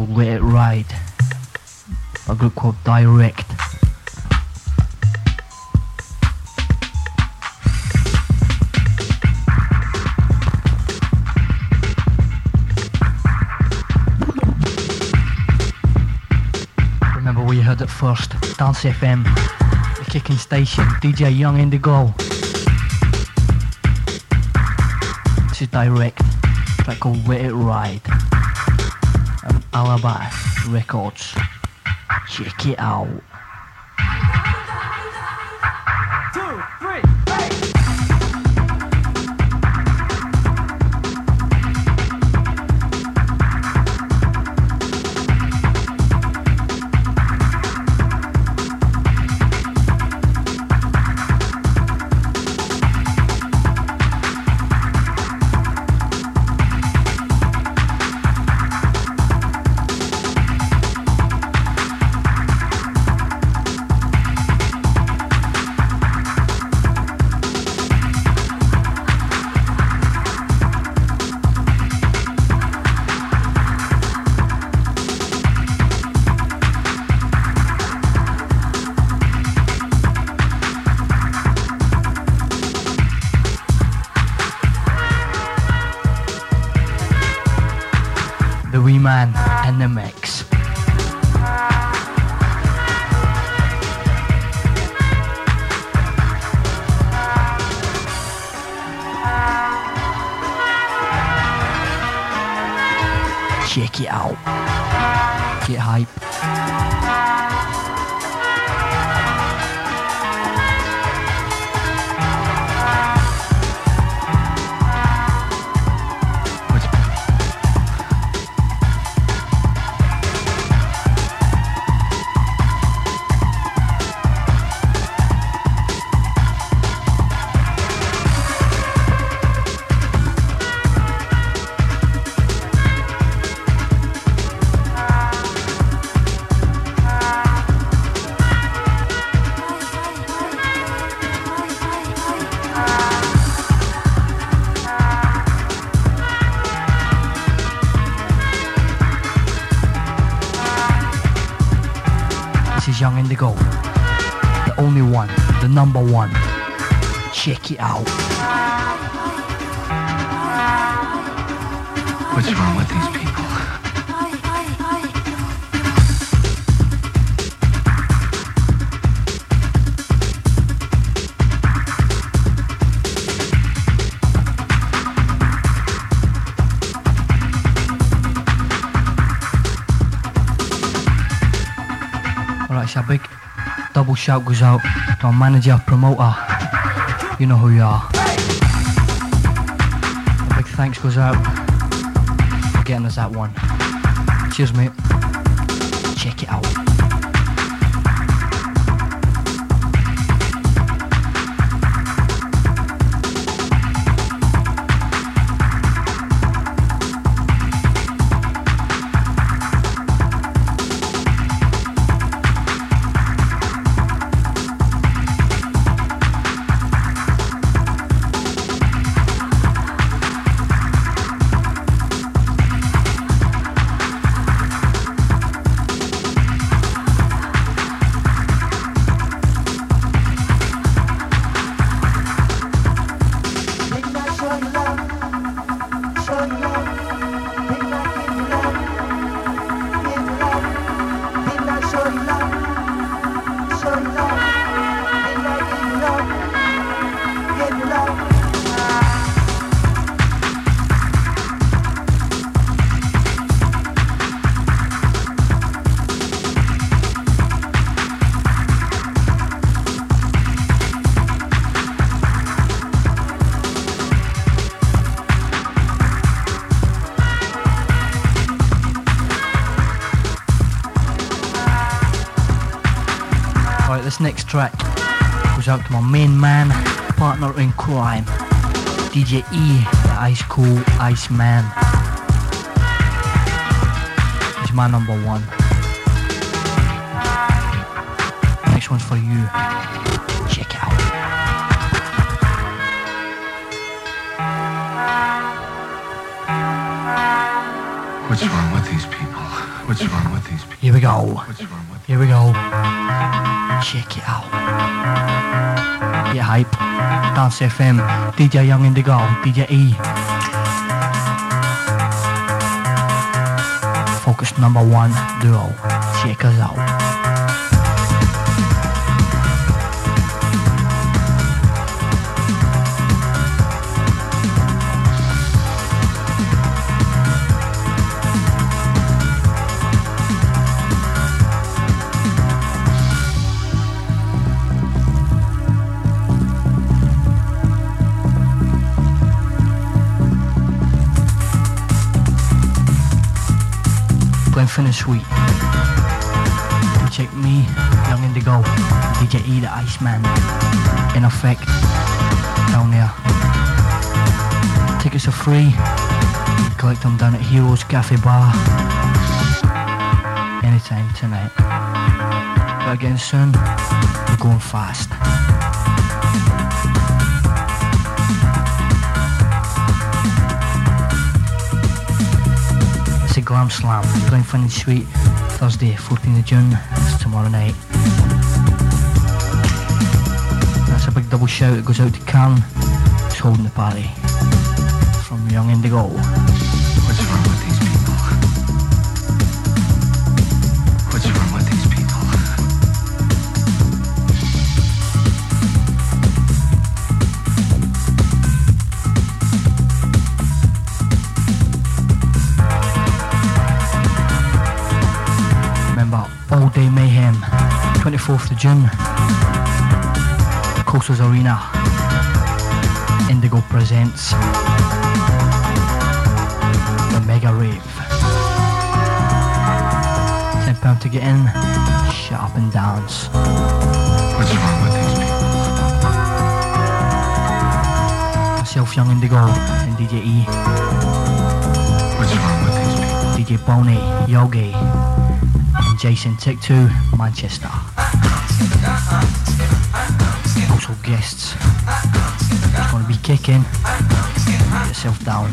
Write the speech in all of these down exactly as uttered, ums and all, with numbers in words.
called Let It Ride. A group called Direct. Remember where you heard it first, Dance F M, the kicking station, D J Young Indigo. This is Direct, a track called Let It Ride. And Alibi Records. Check it out. Two, three, Man and the mix. Check it out. Get hype. Young Indigo, the only one, the number one. Check it out. What's wrong with these people? Alright, a big double shout goes out to our manager, promoter. You know who you are. A big thanks goes out for getting us that one. Cheers, mate. Check it out. This next track goes out to my main man, partner in crime, D J E, the Ice Cool Ice Man. He's my number one. Next one's for you. Check it out. What's wrong with these people? What's wrong with these people? Here we go. What's wrong with Here we go. Check it out. Get hype. Dance F M. D J Young Indigo. D J E. Focus number one duo. Check us out. Finish sweet. You check me, Young Indigo, D J E the Iceman, in effect, down there. Tickets are free. You collect them down at Heroes Cafe Bar anytime tonight. But again soon, we're going fast. Glam Slam, Glenfinnan Suite, Thursday, fourteenth of June, it's tomorrow night. That's a big double shout, it goes out to Karen, who's holding the party, from Young Indigo. What's wrong with these people? What's wrong with these people? All Day Mayhem, twenty-fourth of June, Coasters Arena, Indigo presents the Mega Rave. ten pounds to get in, shut up and dance. What's wrong with these people? Myself, Young Indigo, and D J E. What's wrong with these people? D J Boney, Yogi, and Jason Tick two, Manchester. Also guests. It's going to be kicking. Get yourself down.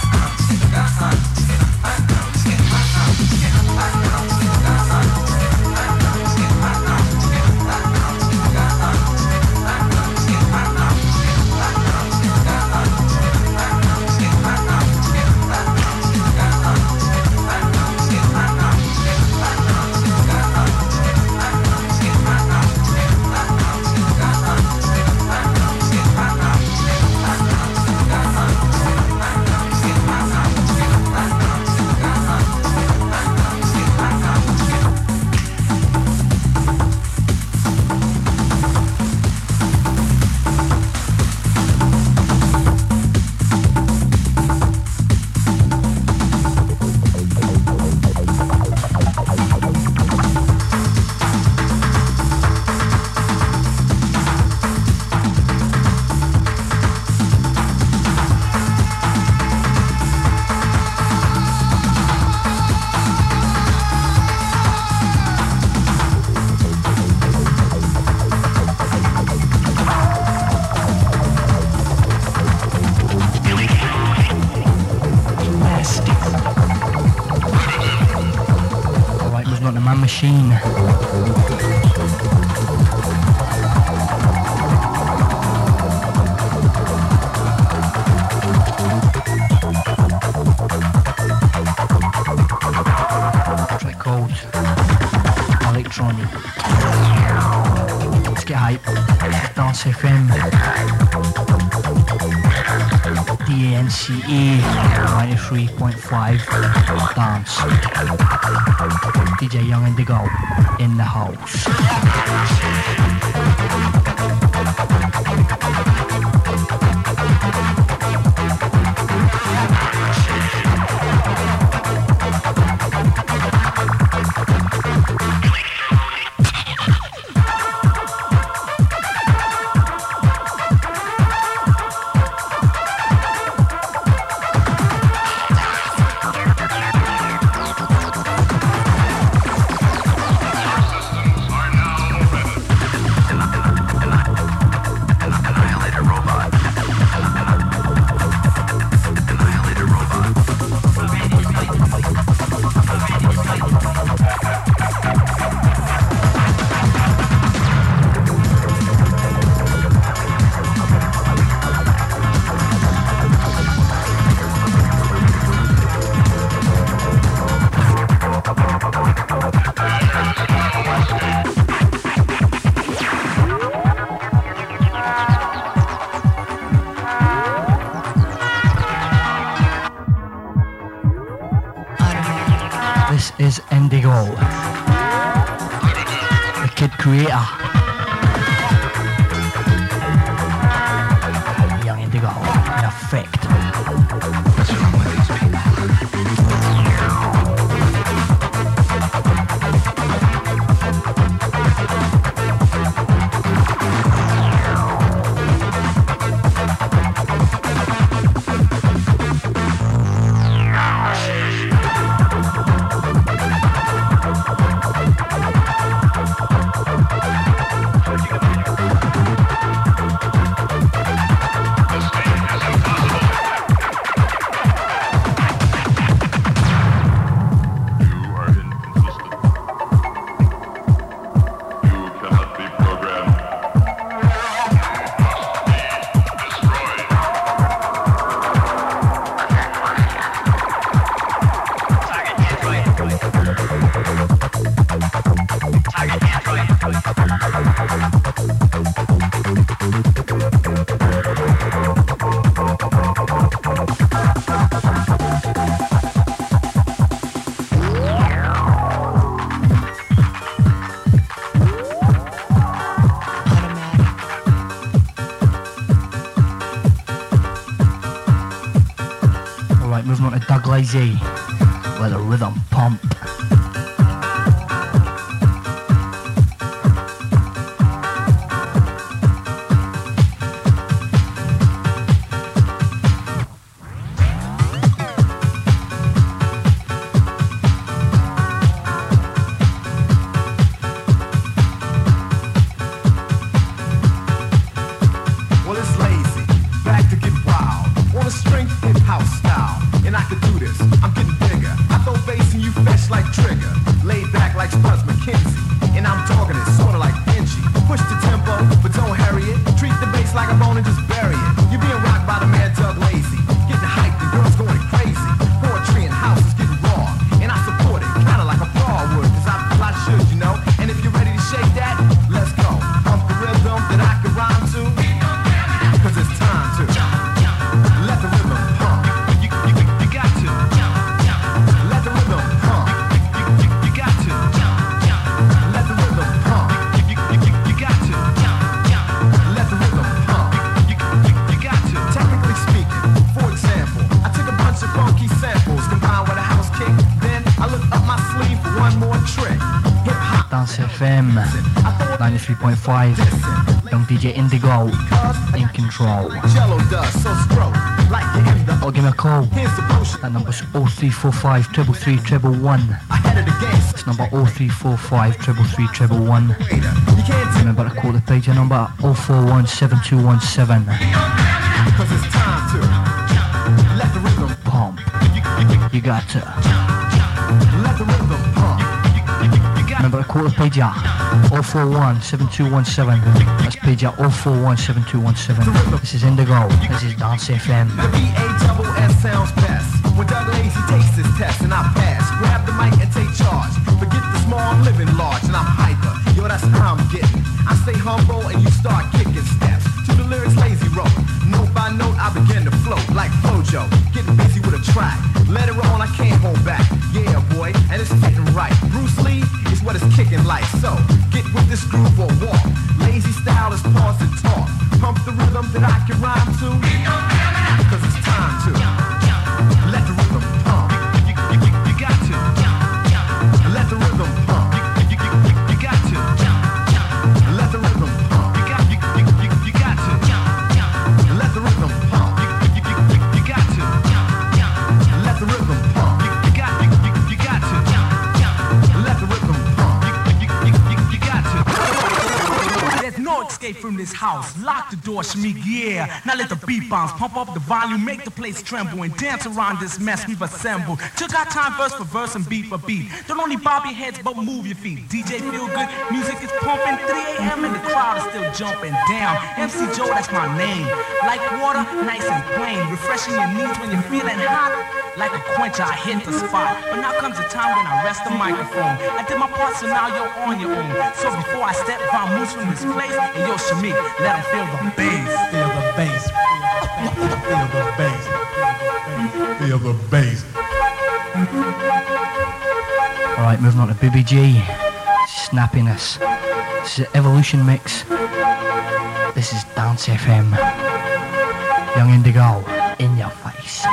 Machine. Track called Electronic. Let's get hype. Dance F M. D A N C E ninety-three point five Dance. D J Young Indigo in the house. Is Indigo, the Kid Creator, Young Indigo, in effect. What's wrong with these people? Lazy, let the rhythm pump. Well, it's lazy, back to get wild. On a strength hip house style, and I can do this. I'm getting bigger. I throw bass and you fetch like Trigger. Laid back like Spuds McKenzie, and I'm talking it sorta like Benji. Push the tempo, but don't hurry it. Treat the bass like a bone and just bury it. You're being rocked by the man Doug Lazy. Getting hyped, the girls going crazy. Poetry and house is getting raw, and I support it, kinda like a bar would, cause I feel I should, you know. And if you're ready to shake that, let's go. Pump the rhythm that I can rhyme to, cause it's time to let the rhythm pump. You, you, you, you got to let the rhythm pump. You, you, you got to let the rhythm pump. You, you, you, you got to let the rhythm pump. You, you, you got to. Technically speaking, for example, I took a bunch of funky samples combined with a house kick. Then I looked up my sleeve for one more trick. Hip hop. Dance F M ninety-three point five. Young D J Indigo in control. Jello does so stroke like you're in the. Or give me a call. Here's the potion. That number's oh three four five, three three three, one one. Ahead of the game. It's number oh three four five, three three three, one one. You can't Remember to call the page number oh four one, seven two one seven. because it's time to let the rhythm Pump. You got to. let the rhythm pump. You, you, you got Remember to call the page oh four one, seven two one seven. That's page oh four one, seven two one seven. This is Indigo. This is Dance F M. the B A double S sounds best. When Doug Lazy takes this test and I pass, grab the mic and take charge. Forget the small, I'm living large and I'm hyper. Yo, that's how I'm getting. I stay humble and you start kicking steps to the lyrics Lazy wrote. Note by note, I begin to float like Flojo. Getting busy with a track. Let it roll, I can't hold back. Yeah, boy, and it's fitting right. Bruce Lee is what it's kicking like. So, get with this groove or walk. Lazy style is pause and talk. Pump the rhythm that I can rhyme to. Cause it's time to let the rhythm pump. You, you, you, you got to let the rhythm pump. You, you, you, you got to let the rhythm pump. You got, you, you, you, you got to let the rhythm pump. You, you, you, you, you got to let the rhythm pump. You, you got, you, you, you got to let the rhythm pump. You, you, you, you, you got to. There's no escape from this house. Lock the door, Shamik, yeah. Now let the beat bounce, pump up the volume, make the place tremble, and dance around this mess we've assembled. Took our time verse for verse and beat for beat. Don't only bob your heads, but move your feet. D J feel good, music is pumping, three a m and the crowd is still jumping down. M C Joe, that's my name. Like water, nice and plain, refreshing your needs when you're feeling hot. Like a quencher, I hit the spot. But now comes the time when I rest the microphone. I did my part, so now you're on your own. So before I step moves from this place, and yo, Shamik, let him feel the bass. Feel the bass. Feel the bass. Feel the bass. All right, moving on to B B G. Snappiness. This is Evolution Mix. This is Dance F M. Young Indigo, in your face.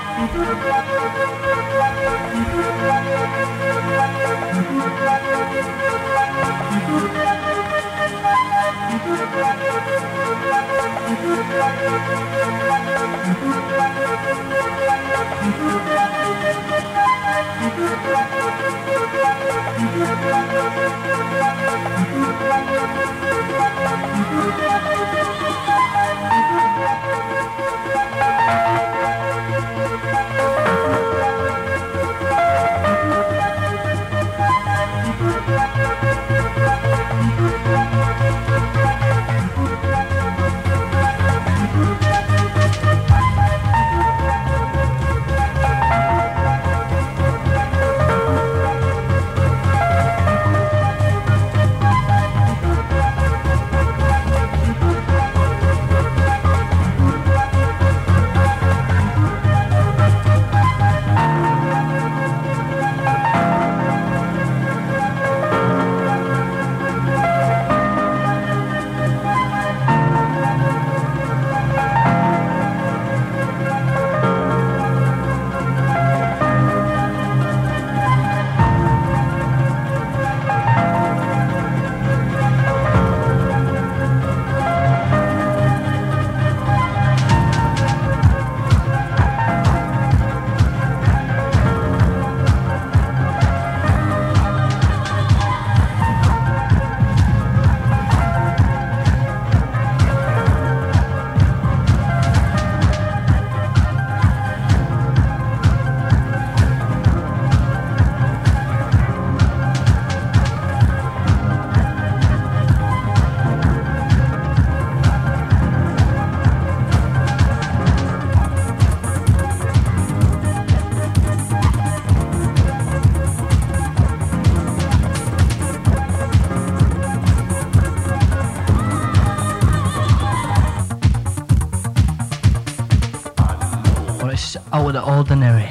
Out of the Ordinary.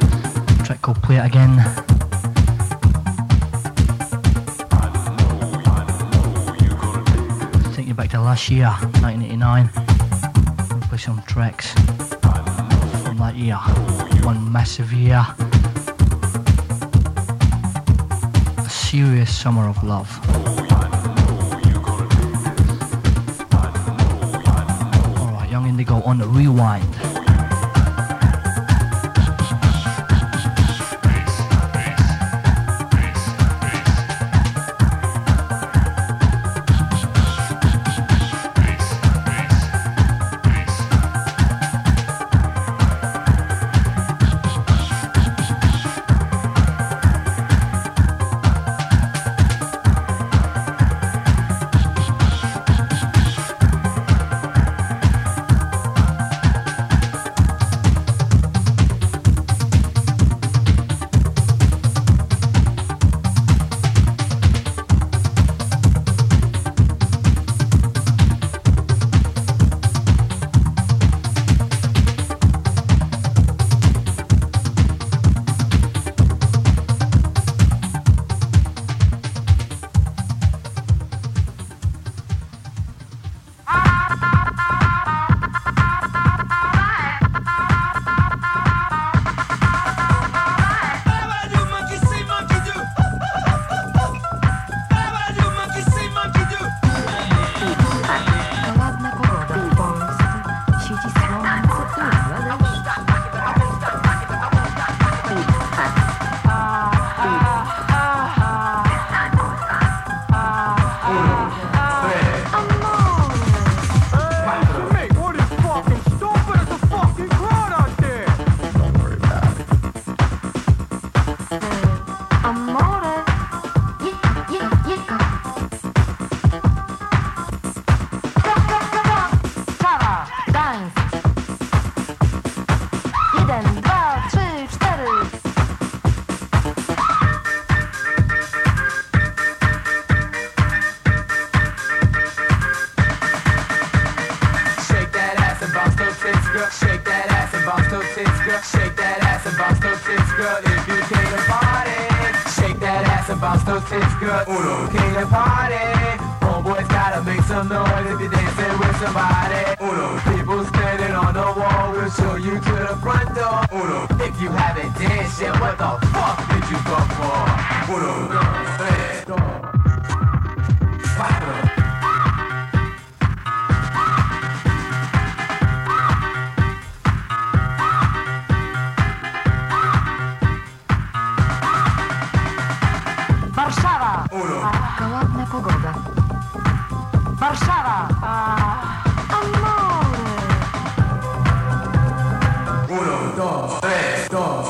Track called Play It Again. Take you back to last year, nineteen eighty-nine. We'll play some tracks from that year. One massive year. A serious summer of love. Alright, Young Indigo on the rewind. Shake that ass and bounce those tits, girl, if you came to party. Shake that ass and bounce those tits, girl, Uno. Came to party. Homeboys gotta make some noise if you're dancing with somebody. Uno. People standing on the wall will show you to the front door. Uno. If you haven't danced yet, what the fuck did you go for? Uno, dos, tres, dos, cuatro. Warszawa! Ładna pogoda. Warszawa! Amore. Uno, dos, tres, dos.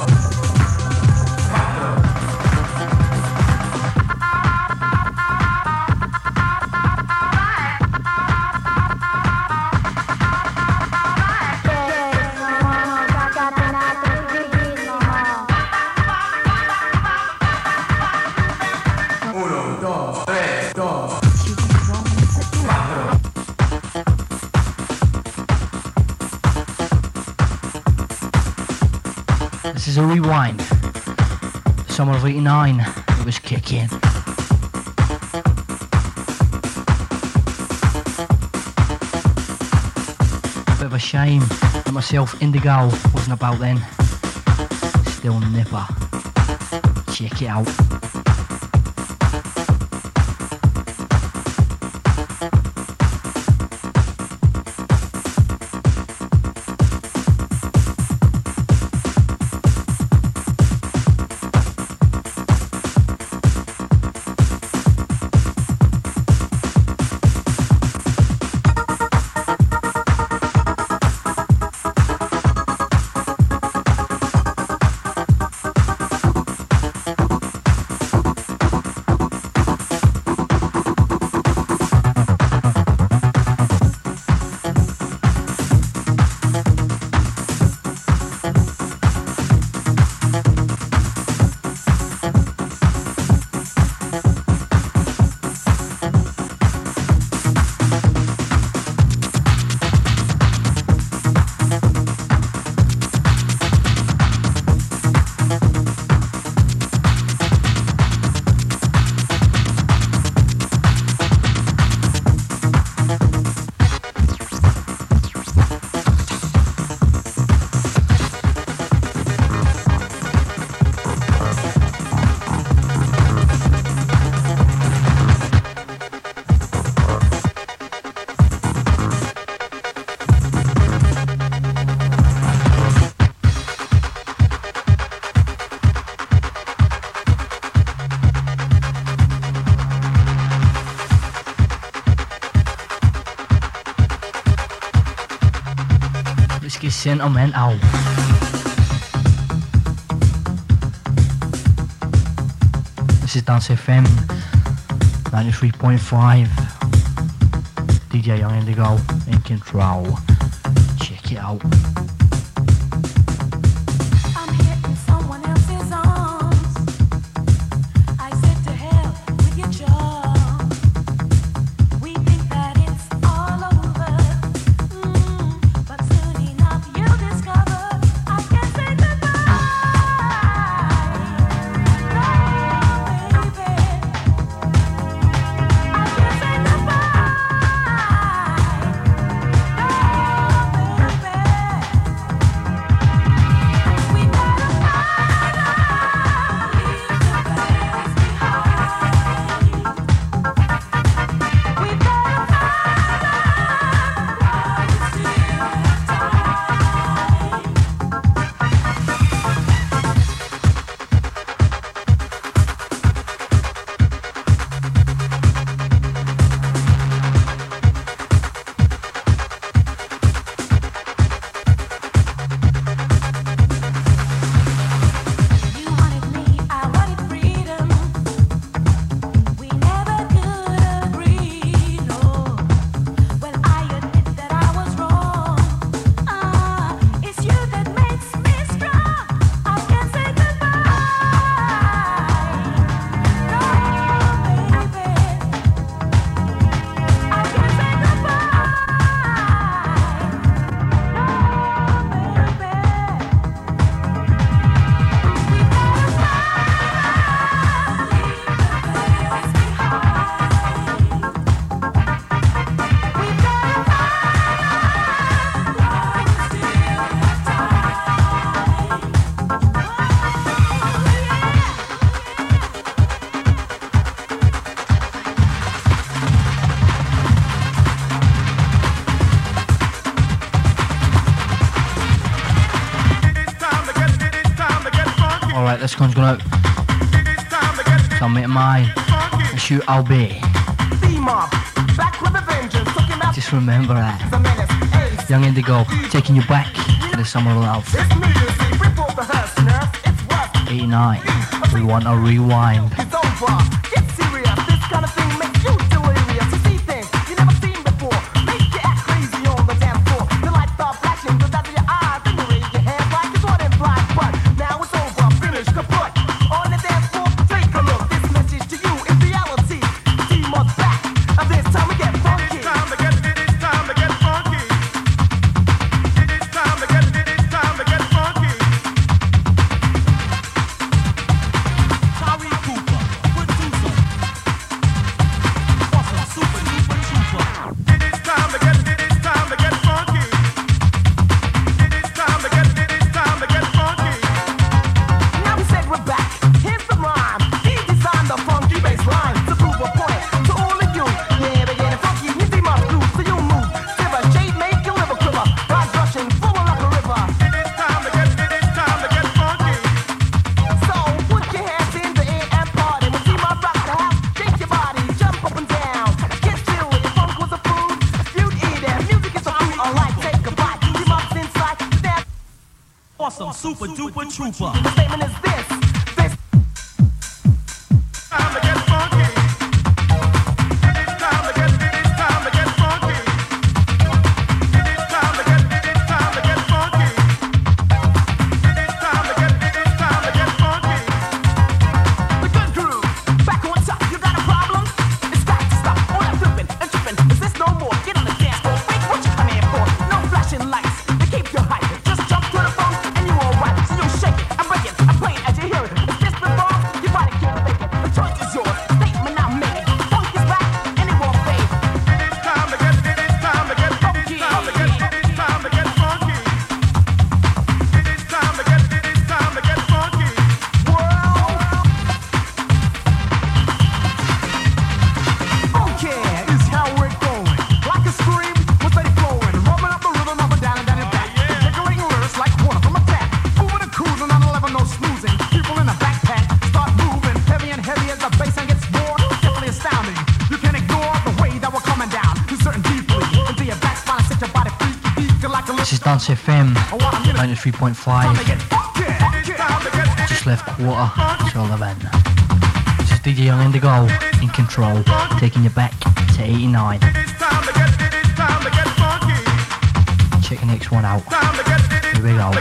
This is a rewind. The summer of eighty-nine, it was kicking. Bit of a shame that myself, Indigo, wasn't about then. Still nipper. Check it out. Sentimental. This is Dance F M ninety-three point five. D J Young Indigo in control. Check it out. Next one's going out to a mate of mine. And shoot, I'll be. Just remember that. Young Indigo, taking you back to the summer of love. eighty-nine. We want a rewind. Awesome, super duper trooper. The statement is this. This time to get funky. Time to get time to get funky. Time to get time to get funky. Time to get time to get funky. The good groove. Back on top. You got a problem? It's got to stop. All that flipping and tripping. Is this no more? Get on the dance floor. Wait, what you come here for? No flashing lights. They keep you hype. Just jump to the phone. So you shake it, I'm breaking, I'm playing as you hear it. Is this the bomb? Your body can't fake it. The choice is yours. Statement I'm making. Funk is back, and it won't fade. Time to get, time to get funky. Time to get, time to get funky. Time to get, time to get funky. World. Funky is how we're going. Like a stream, we're steady flowing. Rubbing up the rhythm up and down and down and back. Decorating lyrics like water from a tap. Cruising on eleven, no snoozing. People in a backpack start moving. Heavy and heavy as the bassline gets more. Definitely astounding. You can't ignore the way that we're coming down. You're certain deeply into your back spine. Set your body free. Feel like a This is Dance F M, ninety-three point five. Just left quarter to eleven. This is D J Young Indigo in control, taking you back to eighty-nine. Check the next one out. Here we go.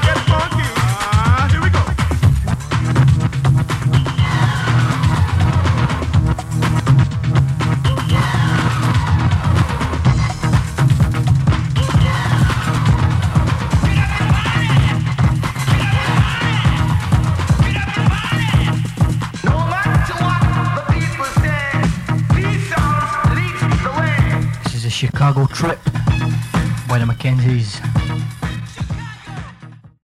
Chicago Trip by the Mackenzies.